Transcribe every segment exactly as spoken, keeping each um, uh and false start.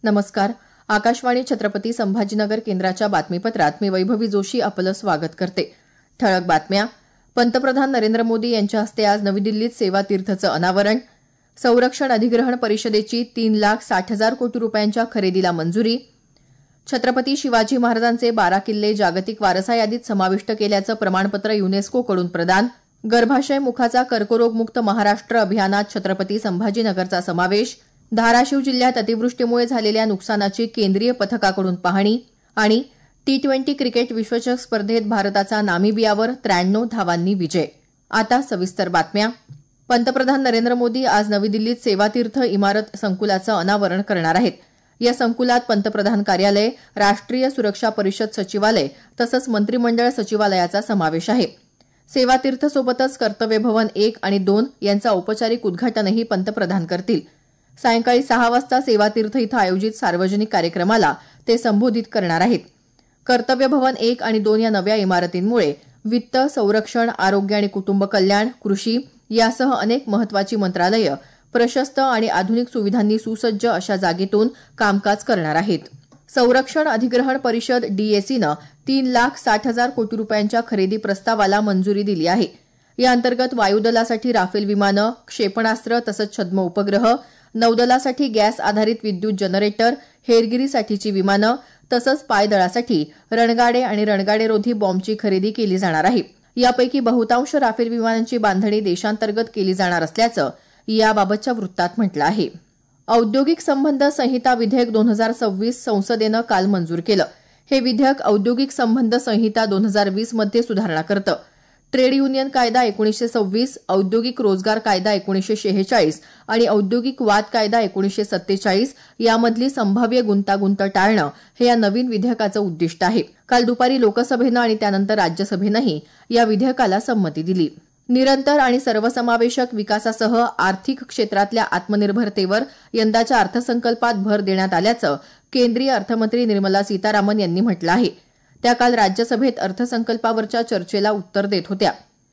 नमस्कार. आकाशवाणी छत्रपती संभाजीनगर केंद्राच्या बातमीपत्रात मी वैभवी जोशी आपलं स्वागत करते. ठळक बातम्या. पंतप्रधान नरेंद्र मोदी यांच्या हस्ते आज नवी दिल्लीत सेवा तीर्थचं अनावरण. संरक्षण अधिग्रहण परिषदेची तीन लाख साठ हजार कोटी रुपयांच्या खरेदीला मंजुरी. छत्रपती शिवाजी महाराजांचे बारा किल्ले जागतिक वारसा यादीत समाविष्ट केल्याचं प्रमाणपत्र युनेस्कोकडून प्रदान. गर्भाशय मुखाचा कर्करोगमुक्त महाराष्ट्र अभियानात छत्रपती संभाजीनगरचा समावेश. धाराशिव जिल्ह्यात अतिवृष्टीमुळे झालेल्या नुकसानाची केंद्रीय पथकाकडून पाहणी. आणि टी ट्वेंटी क्रिकेट विश्वचषक स्पर्धेत भारताचा नामिबियावर त्र्याण्णव धावांनी विजय. आता सविस्तर बातम्या. पंतप्रधान नरेंद्र मोदी आज नवी दिल्लीत सेवातीर्थ इमारत संकुलाचं अनावरण करणार आहेत. या संकुलात पंतप्रधान कार्यालय, राष्ट्रीय सुरक्षा परिषद सचिवालय तसंच मंत्रिमंडळ सचिवालयाचा समावेश आहे. सेवातीर्थसोबतच कर्तव्य भवन एक आणि दोन यांचं औपचारिक उद्घाटनही पंतप्रधान करतील. सायंकाळी सहा वाजता सेवातीर्थ इथं आयोजित सार्वजनिक कार्यक्रमाला ते संबोधित करणार आहेत. कर्तव्य भवन एक आणि दोन या नव्या इमारतींमुळे वित्त, संरक्षण, आरोग्य आणि कुटुंब कल्याण, कृषी यासह अनेक महत्वाची मंत्रालयं प्रशस्त आणि आधुनिक सुविधांनी सुसज्ज अशा जागेतून कामकाज करणार आहेत. संरक्षण अधिग्रहण परिषद डीएसीनं तीन लाख साठ हजार कोटी रुपयांच्या खरेदी प्रस्तावाला मंजुरी दिली आहे. या अंतर्गत वायुदलासाठी राफेल विमानं, क्षेपणास्त्र तसंच छद्म उपग्रह, नौदलासाठी गॅस आधारित विद्युत जनरेटर, हेरगिरीसाठीची विमानं तसंच पायदळासाठी रणगाडे आणि रणगाडेरोधी बॉम्बची खरेदी केली जाणार आहे. यापैकी बहुतांश राफेल विमानांची बांधणी देशांतर्गत केली जाणार असल्याचं याबाबतच्या वृत्तात म्हटलं आहे. औद्योगिक संबंध संहिता विधेयक दोन हजार सव्वीस संसदेनं काल मंजूर केलं. हे विधेयक औद्योगिक संबंध संहिता दोन हजार वीस मध्ये सुधारणा करतं. ट्रेड युनियन कायदा एकोणीसशे सव्वीस, औद्योगिक रोजगार कायदा एकोणीसशे शेहेचाळीस आणि औद्योगिक वाद कायदा एकोणीसशे सत्तेचाळीस यामधली संभाव्य गुंतागुंत टाळणं हे या नवीन विधेयकाचं उद्दिष्ट आहे. काल दुपारी लोकसभेनं आणि त्यानंतर राज्यसभेनंही या विधेयकाला संमती दिली. निरंतर आणि सर्वसमावेशक विकासासह आर्थिक क्षेत्रातल्या आत्मनिर्भरतेवर यंदाच्या अर्थसंकल्पात भर देण्यात आल्याचं केंद्रीय अर्थमंत्री निर्मला सीतारामन यांनी म्हटलं आहे. त्या काल राज्यसभेत अर्थसंकल्पावरच्या चर्चेला उत्तर देत होत्या.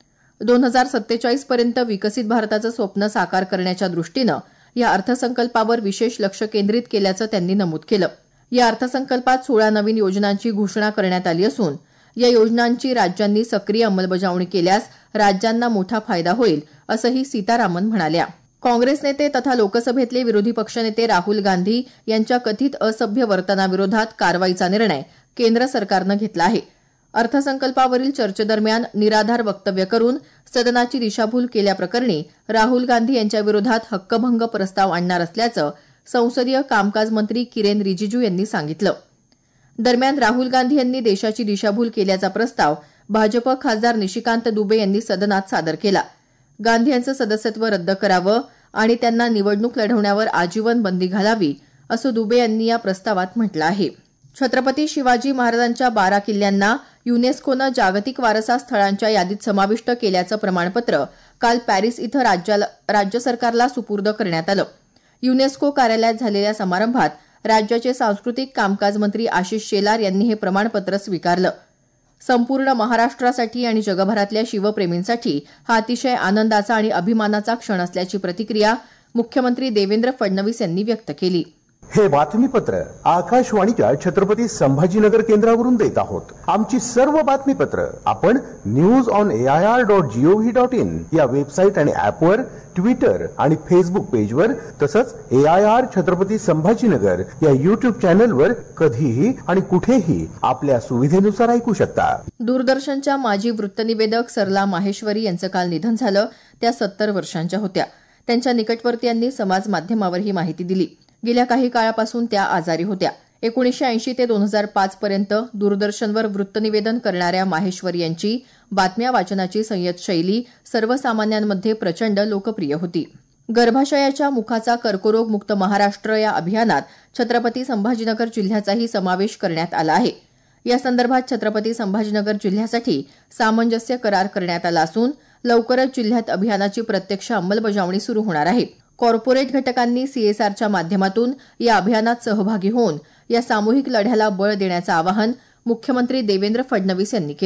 दोन हजार सत्तेचाळीस पर्यंत विकसित भारताचं स्वप्न साकार करण्याच्या दृष्टीनं या अर्थसंकल्पावर विशेष लक्ष केंद्रित केल्याचं त्यांनी नमूद केलं. या अर्थसंकल्पात सोळा नवीन योजनांची घोषणा करण्यात आली असून या योजनांची राज्यांनी सक्रिय अंमलबजावणी केल्यास राज्यांना मोठा फायदा होईल असंही सीतारामन म्हणाल्या. काँग्रेस नेते तथा लोकसभेतले विरोधी पक्षनेते राहुल गांधी यांच्या कथित असभ्य वर्तनाविरोधात कारवाईचा निर्णय केंद्र सरकारनं घेतला आहे. अर्थसंकल्पावरील चर्चेदरम्यान निराधार वक्तव्य करून सदनाची दिशाभूल केल्याप्रकरणी राहुल गांधी यांच्याविरोधात हक्कभंग प्रस्ताव आणणार असल्याचं संसदीय कामकाज मंत्री किरेन रिजिजू यांनी सांगितलं. दरम्यान राहुल गांधी यांनी देशाची दिशाभूल केल्याचा प्रस्ताव भाजप खासदार निशिकांत दुबे यांनी सदनात सादर केला. गांधी यांचं सदस्यत्व रद्द करावं आणि त्यांना निवडणूक लढवण्यावर आजीवन बंदी घालावी असं दुबे यांनी या प्रस्तावात म्हटलं आहे. छत्रपती शिवाजी महाराजांच्या बारा किल्ल्यांना युनेस्कोनं जागतिक वारसा स्थळांच्या यादीत समाविष्ट केल्याचं प्रमाणपत्र काल पॅरिस इथं राज्य सरकारला सुपूर्द करण्यात आलं. युनेस्को कार्यालयात झालेल्या समारंभात राज्याचे सांस्कृतिक कामकाज मंत्री आशिष शेलार यांनी हे प्रमाणपत्र स्वीकारलं. संपूर्ण महाराष्ट्रासाठी आणि जगभरातल्या शिवप्रेमींसाठी हा अतिशय आनंदाचा आणि अभिमानाचा क्षण असल्याची प्रतिक्रिया मुख्यमंत्री देवेंद्र फडणवीस यांनी व्यक्त केली. हे बातमीपत्र आकाशवाणीच्या छत्रपती संभाजीनगर केंद्रावरून देत आहोत. आमची सर्व बातमीपत्र आपण news on AIR dot gov dot in या वेबसाईट आणि ऍपवर, ट्विटर आणि फेसबुक पेजवर तसंच एआयआर छत्रपती संभाजीनगर या युट्यूब चॅनलवर कधीही आणि कुठेही आपल्या सुविधेनुसार ऐकू शकता. दूरदर्शनच्या माजी वृत्तनिवेदक सरला माहेश्वरी यांचं काल निधन झालं. त्या सत्तर वर्षांच्या होत्या. त्यांच्या निकटवर्तीयांनी समाज माध्यमावर ही माहिती दिली. गेल्या काही काळापासून त्या आजारी होत्या. एकोणीसशे ऐंशी ते दोन हजार पाच पर्यंत दूरदर्शनवर वृत्तनिवेदन करणाऱ्या माहेश्वरी यांची बातम्या वाचनाची संयत शैली सर्वसामान्यांमध्ये प्रचंड लोकप्रिय होती. गर्भाशयाच्या मुखाचा कर्करोग मुक्त महाराष्ट्र या अभियानात छत्रपती संभाजीनगर जिल्ह्याचाही समावेश करण्यात आला आहे. या संदर्भात छत्रपती संभाजीनगर जिल्ह्यासाठी सामंजस्य करार करण्यात आला असून लवकरच जिल्ह्यात अभियानाची प्रत्यक्ष अंमलबजावणी सुरू होणार आहे. कॉर्पोरेट घटकांनी सीएसआरच्या माध्यमातून या अभियानात सहभागी होऊन या सामूहिक लढ्याला बळ देण्याचं आवाहन मुख्यमंत्री देवेंद्र फडणवीस यांनी केलं.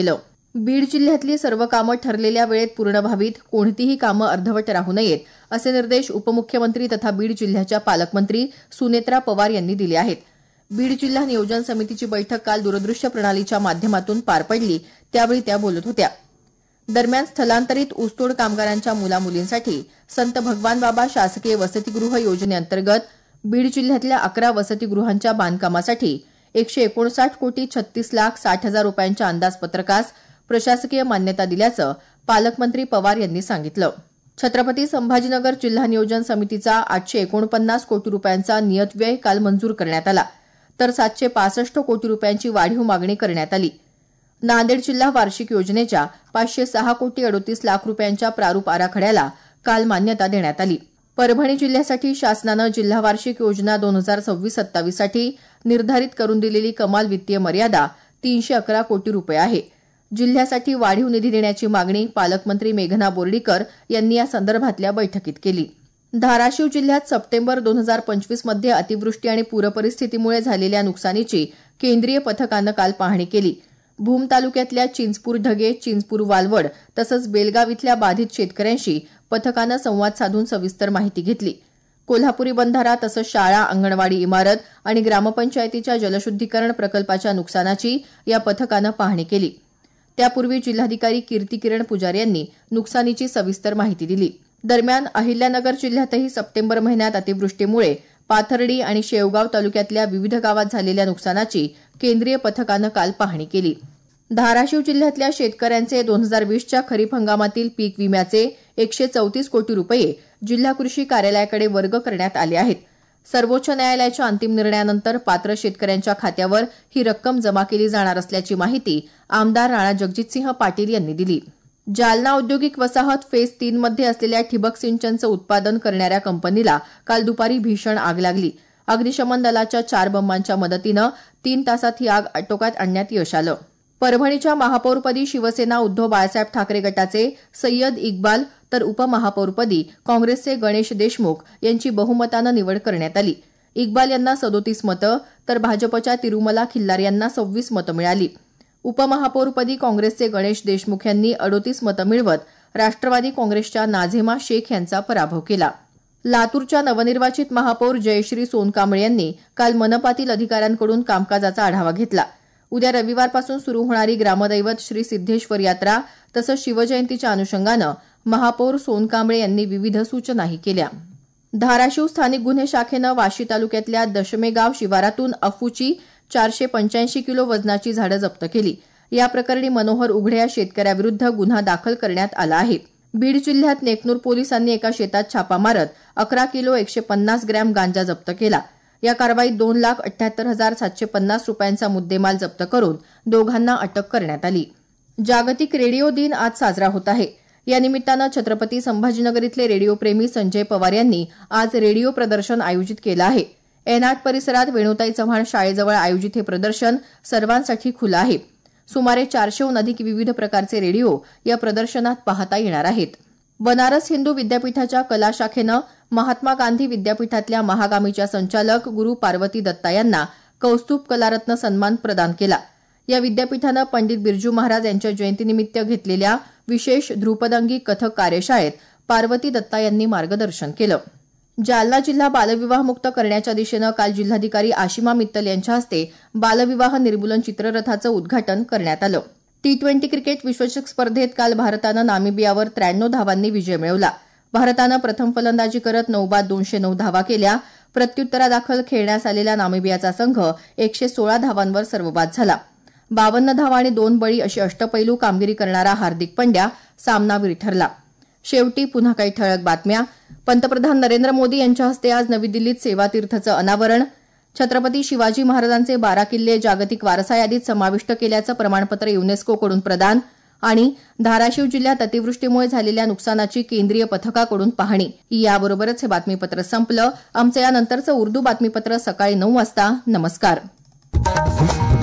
बीड जिल्ह्यातली सर्व कामं ठरलेल्या वेळेत पूर्ण व्हावीत, कोणतीही कामं अर्धवट राहू नयेत, असे निर्देश उपमुख्यमंत्री तथा बीड जिल्ह्याच्या पालकमंत्री सुनेत्रा पवार यांनी दिले आहेत. बीड जिल्हा नियोजन समितीची बैठक काल दूरदृश्य प्रणालीच्या माध्यमातून पार पडली, त्यावेळी त्या बोलत होत्या. दरम्यान स्थलांतरित ऊसतोड कामगारांच्या मुलामुलींसाठी संत भगवान बाबा शासकीय वसतिगृह योजनेअंतर्गत बीड जिल्ह्यातल्या अकरा वसतिगृहांच्या बांधकामासाठी एकशे एकोणसाठ कोटी छत्तीस लाख साठ हजार रुपयांच्या अंदाजपत्रकास प्रशासकीय मान्यता दिल्याचं पालकमंत्री पवार यांनी सांगितलं. छत्रपती संभाजीनगर जिल्हा नियोजन समितीचा आठशे एकोणपन्नास कोटी रुपयांचा नियत व्यय काल मंजूर करण्यात आला, तर सातशे पासष्ट कोटी रुपयांची वाढीव मागणी करण्यात आली. नांदेड जिल्हा वार्षिक योजनेच्या पाचशे सहा कोटी अडोतीस लाख रुपयांच्या प्रारूप आराखड्याला काल मान्यता देण्यात आली. परभणी जिल्ह्यासाठी शासनानं जिल्हा वार्षिक योजना दोन हजार सव्वीस सत्तावीससाठी निर्धारित करून दिलेली कमाल वित्तीय मर्यादा तीनशे अकरा कोटी रुपये आहे. जिल्ह्यासाठी वाढीव निधी देण्याची मागणी पालकमंत्री मेघना बोर्डीकर यांनी या संदर्भातल्या बैठकीत केली. धाराशिव जिल्ह्यात सप्टेंबर दोन हजार पंचवीस मध्ये अतिवृष्टी आणि पूरपरिस्थितीमुळे झालेल्या नुकसानीची केंद्रीय पथकानं काल पाहणी केली. भूम तालुक्यातल्या चिंचपूर ढगे, चिंचपूर वालवड तसंच बेलगाव इथल्या बाधित शेतकऱ्यांशी पथकानं संवाद साधून सविस्तर माहिती घेतली. कोल्हापुरी बंधारा तसंच शाळा, अंगणवाडी इमारत आणि ग्रामपंचायतीच्या जलशुद्धीकरण प्रकल्पाच्या नुकसानाची या पथकानं पाहणी केली. त्यापूर्वी जिल्हाधिकारी कीर्ती किरण पुजारी यांनी नुकसानीची सविस्तर माहिती दिली. दरम्यान अहिल्यानगर जिल्ह्यातही सप्टेंबर महिन्यात अतिवृष्टीमुळे पाथर्डी आणि शेवगाव तालुक्यातल्या विविध गावात झालेल्या नुकसानाची केंद्रीय पथकानं काल पाहणी केली. धाराशिव जिल्ह्यातल्या शेतकऱ्यांचे दोन हजार वीसच्या खरीप हंगामातील पीक विम्याचे एकशे चौतीस कोटी रुपये जिल्हा कृषी कार्यालयाकडे वर्ग करण्यात आले आहेत. सर्वोच्च न्यायालयाच्या अंतिम निर्णयानंतर पात्र शेतकऱ्यांच्या खात्यावर ही रक्कम जमा केली जाणार असल्याची माहिती आमदार राणा जगजितसिंह पाटील यांनी दिली. जालना औद्योगिक वसाहत फेज तीन मध्ये असलेल्या ठिबक सिंचनचं उत्पादन करणाऱ्या कंपनीला काल दुपारी भीषण आग लागली. अग्निशमन दलाच्या चार बंबांच्या मदतीनं तीन तासात ही आग आटोक्यात आणण्यात यश आलं. परभणीच्या महापौरपदी शिवसेना उद्धव बाळासाहेब ठाकरे गटाचे सय्यद इक्बाल तर उपमहापौरपदी काँग्रेसचे गणेश देशमुख यांची बहुमतानं निवड करण्यात आली. इक्बाल यांना सदोतीस मतं तर भाजपच्या तिरुमला खिल्लार यांना सव्वीस मतं मिळाली. उपमहापौरपदी काँग्रेसचे गणेश देशमुख यांनी अडोतीस मतं मिळवत राष्ट्रवादी काँग्रेसच्या नाझेमा शेख यांचा पराभव केला. लातूरच्या नवनिर्वाचित महापौर जयश्री सोनकांबळे यांनी काल मनपातील अधिकाऱ्यांकडून कामकाजाचा आढावा घेतला. उद्या रविवारपासून सुरू होणारी ग्रामदैवत श्री सिद्धेश्वर यात्रा तसंच शिवजयंतीच्या अनुषंगानं महापौर सोनकांबळे यांनी विविध सूचनाही केल्या. धाराशिव स्थानिक गुन्हे शाखेनं वाशी तालुक्यातल्या दशमेगाव शिवारातून अफूची चारशे पंच्याऐंशी किलो वजनाची झाडं जप्त केली. या प्रकरणी मनोहर उघडे या शेतकऱ्याविरुद्ध गुन्हा दाखल करण्यात आला आहे. बीड जिल्ह्यात नेकनूर पोलिसांनी एका शेतात छापा मारत अकरा किलो एकशे पन्नास ग्रॅम गांजा जप्त केला. या कारवाईत दोन लाख अठ्याहत्तर हजार सातशे पन्नास रुपयांचा मुद्देमाल जप्त करून दोघांना अटक करण्यात आली. जागतिक रेडिओ दिन आज साजरा होत आहे. या निमित्तानं छत्रपती संभाजीनगर इथले रेडिओप्रेमी संजय पवार यांनी आज रेडिओ प्रदर्शन आयोजित केलं आहे. एनाट परिसरात वेणुताई चव्हाण शाळेजवळ आयोजित हे प्रदर्शन सर्वांसाठी खुलं आहे. सुमारे चारशेहून अधिक विविध प्रकारचे रेडिओ या प्रदर्शनात पाहता येणार आहेत. बनारस हिंदू विद्यापीठाच्या कला शाखेनं महात्मा गांधी विद्यापीठातल्या महागामीच्या संचालक गुरु पार्वती दत्ता यांना कौस्तुभ कलारत्न सन्मान प्रदान केला. या विद्यापीठानं पंडित बिरजू महाराज यांच्या जयंतीनिमित्त घेतलेल्या विशेष ध्रुपदंगी कथक कार्यशाळेत पार्वती दत्ता यांनी मार्गदर्शन केलं. जालना जिल्हा बालविवाहमुक्त करण्याच्या दिशेनं काल जिल्हाधिकारी आशिमा मित्तल यांच्या हस्ते बालविवाह निर्मूलन चित्ररथाचं उद्घाटन करण्यात आलं. टी ट्वेंटी क्रिकेट विश्वचषक स्पर्धेत काल भारतानं नामिबियावर त्र्याण्णव धावांनी विजय मिळवला. भारतानं प्रथम फलंदाजी करत नऊ बाद दोनशे नऊ धावा केल्या. प्रत्युत्तरादाखल खेळण्यास आलेला नामिबियाचा संघ एकशे सोळा धावांवर सर्वबाद झाला. बावन्न धावा आणि दोन बळी अशी अष्टपैलू कामगिरी करणारा हार्दिक पंड्या सामनावीर ठरला. शेवटी पुन्हा काही ठळक बातम्या. पंतप्रधान नरेंद्र मोदी यांच्या हस्ते आज नवी दिल्लीत सेवातीर्थचं अनावरण. छत्रपती शिवाजी महाराजांचे बारा किल्ले जागतिक वारसा यादीत समाविष्ट केल्याचं प्रमाणपत्र युनेस्कोकडून प्रदान. आणि धाराशिव जिल्ह्यात अतिवृष्टीमुळे झालेल्या नुकसानाची केंद्रीय पथकाकडून पाहणी. याबरोबरच हे बातमीपत्र संपलं. आमचं यानंतरचं उर्दू बातमीपत्र सकाळी नऊ वाजता. नमस्कार.